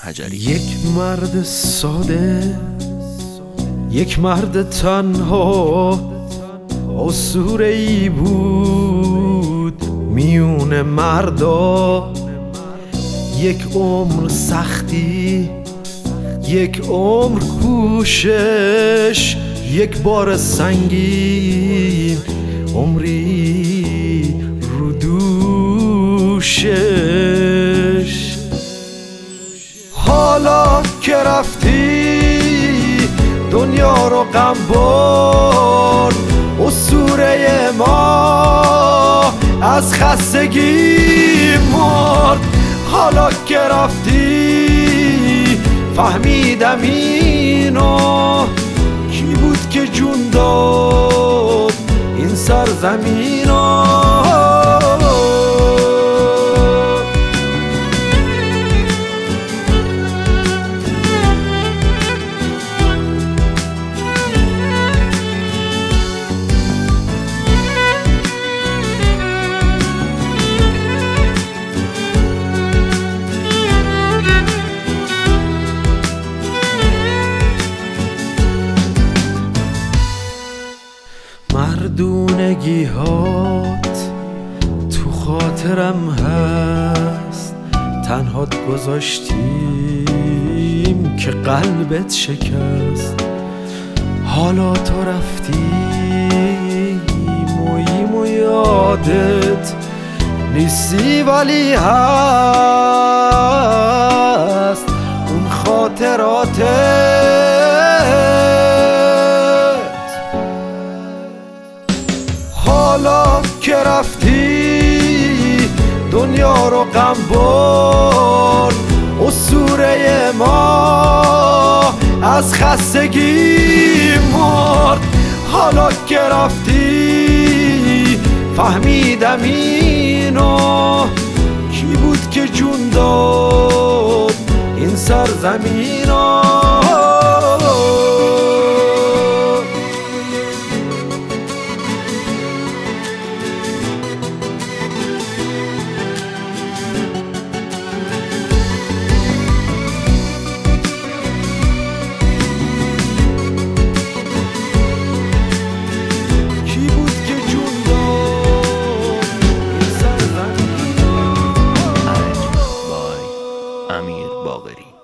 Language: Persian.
حجری. یک مرد ساده، یک مرد تنها، اسطوره‌ای بود میون مردا. یک عمر سختی، یک عمر کوشش، یک بار سنگین، عمری رو دوشش. حالا که رفتی دنیا رو غم برد، اسطوره ما از خستگی مرد. حالا که رفتی فهمیدم اینو، کی بود که جون داد این سرزمینو. مردونگی‌هات تو خاطرم هست، تنهات گذاشتیم که قلبت شکست. حالا تو رفتی موییم و یادت نیستی، ولی هست اون خاطراتت. حالا که رفتی دنیا رو غم برد، اسطوره ما از خستگی مرد. حالا که رفتی فهمیدم اینو، کی بود که جون داد این سرزمینو. امیر باقری.